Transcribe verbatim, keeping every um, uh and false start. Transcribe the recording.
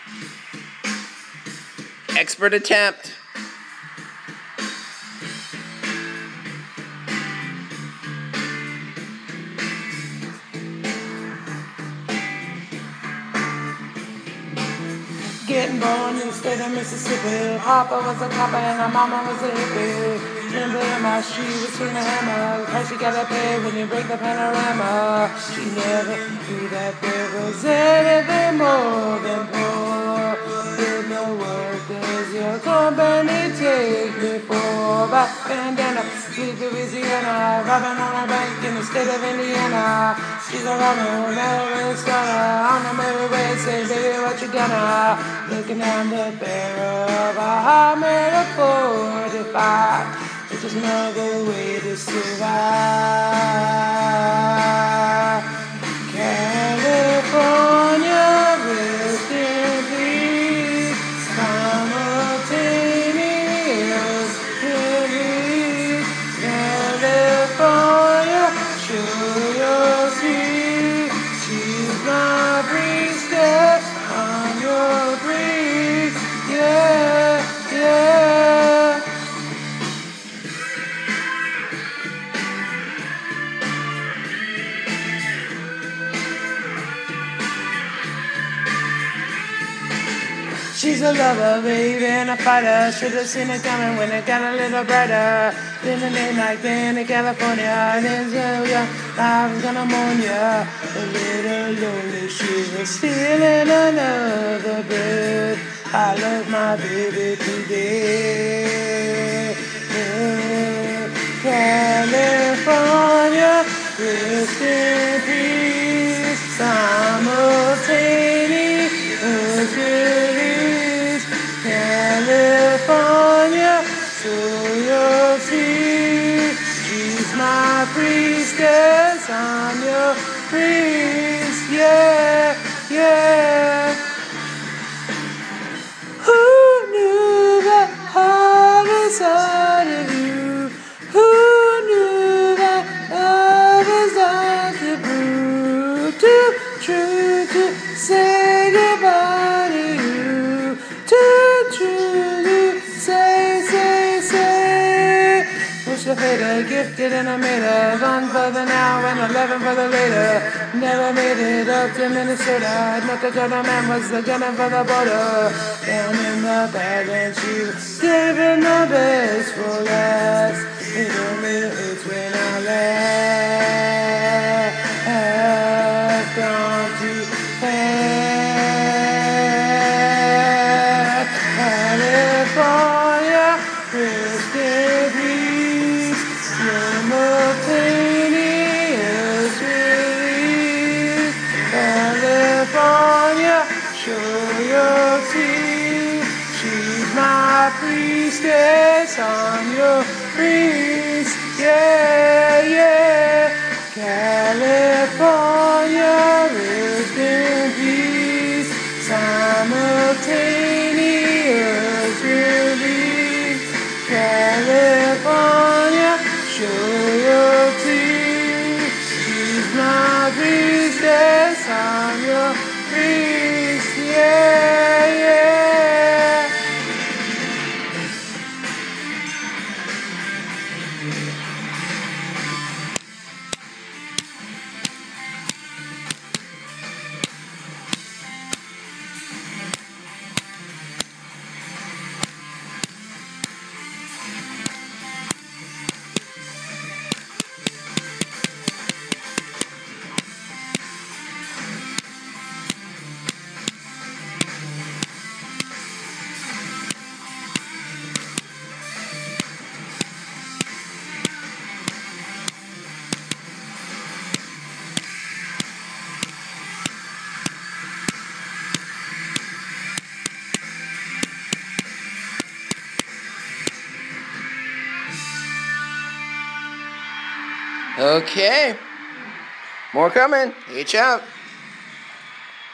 Expert attempt. Getting born in the state of Mississippi. Papa was a copper and my mama was a hippie. Remember my she was swinging a hammer. Cause she gotta pay when you break the panorama. She never knew that there was anything more than poor. Did no work does your company take me for? Back bandana, sweet Louisiana. Robbing on a bank in the state of Indiana. She's a robber, never stunner. On the merry way, say, baby, what you gonna? Looking down the barrel of a Hummer of forty-five. It's just another way to survive. California, rest in peace. Simultaneous release. California, show your sweet. She's my priestess. I'm your priest. Yeah, yeah. She's a lover, baby, and a fighter. Should've seen it coming when it got a little brighter. Then a name like then in California, and then so young, I was gonna mourn ya. A little lonely, she was stealing another breath. I love my baby today. Yeah. California, rest in peace. Simultaneous release. California, so you'll see. She's my priestess, I'm your priest. Yeah, yeah. Who knew that heart inside of you? Who knew that love is like the brew? Too true to say goodbye to you. Too true to say, say, say. Wish I paid her, gifted and I made her. One for the now and eleven for the later. Never made it up to Minnesota. Not the other man was the gunner for the border. Down in the Badlands, she was saving the best for last. It only hurts when I laugh. I've gone too fast. California, rest in peace. Simultaneous release. California, show your teeth. She's my priestess, I'm your priest. Yeah, yeah. California, rest in peace. Simultaneous release. California, show your teeth. She's my priestess, I'm your priest. Yeah, yeah. Okay. More coming. H out.